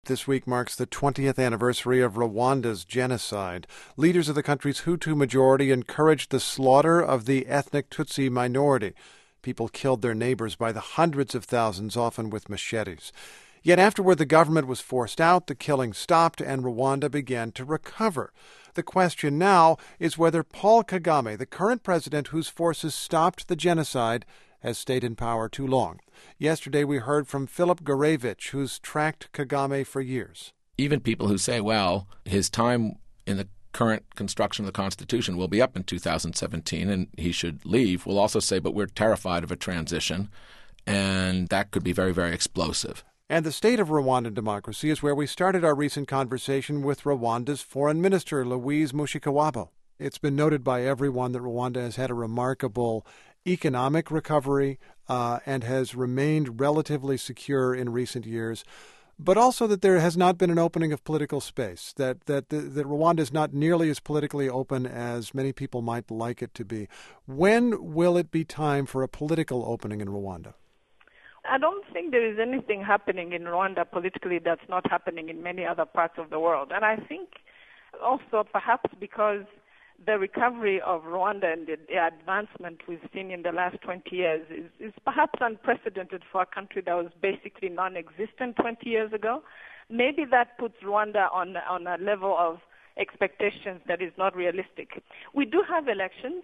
This week marks the 20th anniversary of Rwanda's genocide. Leaders of the country's Hutu majority encouraged the slaughter of the ethnic Tutsi minority. People killed their neighbors by the hundreds of thousands, often with machetes. Yet afterward, the government was forced out, the killing stopped, and Rwanda began to recover. The question now is whether Paul Kagame, the current president whose forces stopped the genocide, has stayed in power too long. Yesterday we heard from Philip Gorevich, who's tracked Kagame for years. Even people who say, well, his time in the current construction of the Constitution will be up in 2017 and he should leave, will also say, but we're terrified of a transition, and that could be very, very explosive. And the state of Rwandan democracy is where we started our recent conversation with Rwanda's Foreign Minister, Louise Mushikiwabo. It's been noted by everyone that Rwanda has had a remarkable economic recovery and has remained relatively secure in recent years, but also that there has not been an opening of political space, that Rwanda is not nearly as politically open as many people might like it to be. When will it be time for a political opening in Rwanda? I don't think there is anything happening in Rwanda politically that's not happening in many other parts of the world. And I think also perhaps because the recovery of Rwanda and the advancement we've seen in the last 20 years is perhaps unprecedented for a country that was basically non-existent 20 years ago. Maybe that puts Rwanda on a level of expectations that is not realistic. We do have elections.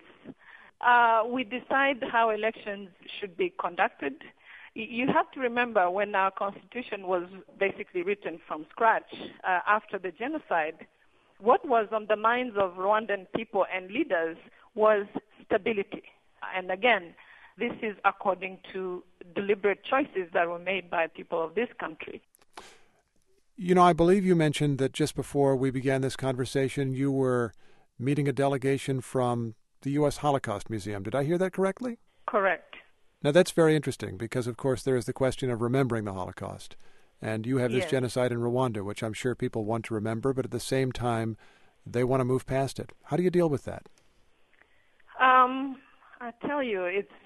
We decide how elections should be conducted. You have to remember when our Constitution was basically written from scratch after the genocide, what was on the minds of Rwandan people and leaders was stability. And again, this is according to deliberate choices that were made by people of this country. You know, I believe you mentioned that just before we began this conversation, you were meeting a delegation from the U.S. Holocaust Museum. Did I hear that correctly? Correct. Now, that's very interesting because, of course, there is the question of remembering the Holocaust. And you have this genocide in Rwanda, which I'm sure people want to remember, but at the same time, they want to move past it. How do you deal with that? I tell you,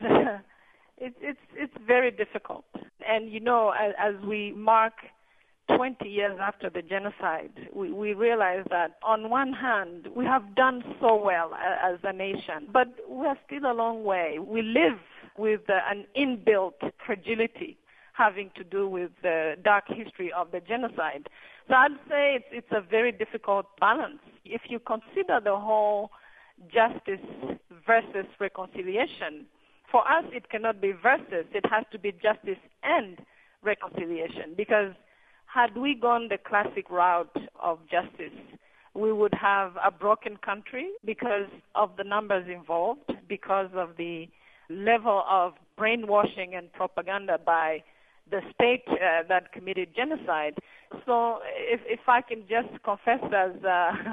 it's very difficult. And, you know, as we mark 20 years after the genocide, we realize that on one hand, we have done so well as a nation, but we're still a long way. We live with an inbuilt fragility having to do with the dark history of the genocide. So I'd say it's a very difficult balance. If you consider the whole justice versus reconciliation, for us it cannot be versus, it has to be justice and reconciliation, because had we gone the classic route of justice, we would have a broken country because of the numbers involved, because of the level of brainwashing and propaganda by the state that committed genocide. So if I can just confess as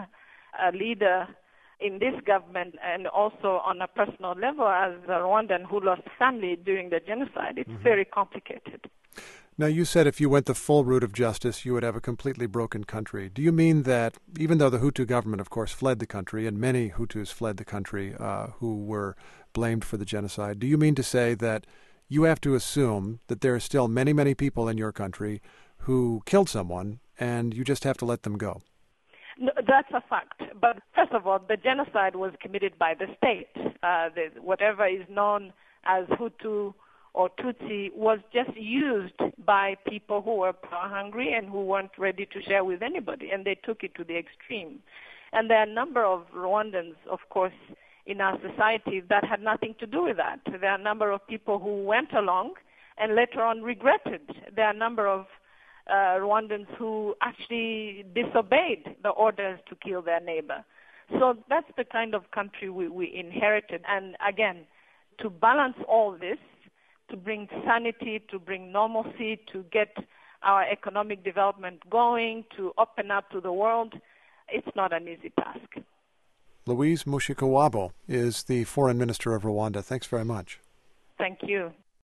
a leader in this government and also on a personal level as a Rwandan who lost family during the genocide, it's very complicated. Now, you said if you went the full route of justice, you would have a completely broken country. Do you mean that even though the Hutu government, of course, fled the country, and many Hutus fled the country who were blamed for the genocide, do you mean to say that you have to assume that there are still many, many people in your country who killed someone, and you just have to let them go? No, that's a fact. But first of all, the genocide was committed by the state. Whatever is known as Hutu or Tutsi was just used by people who were power-hungry and who weren't ready to share with anybody, and they took it to the extreme. And there are a number of Rwandans, of course, in our society that had nothing to do with that. There are a number of people who went along and later on regretted. There are a number of Rwandans who actually disobeyed the orders to kill their neighbor. So that's the kind of country we inherited. And again, to balance all this, to bring sanity, to bring normalcy, to get our economic development going, to open up to the world, it's not an easy task. Louise Mushikiwabo is the Foreign Minister of Rwanda. Thanks very much. Thank you.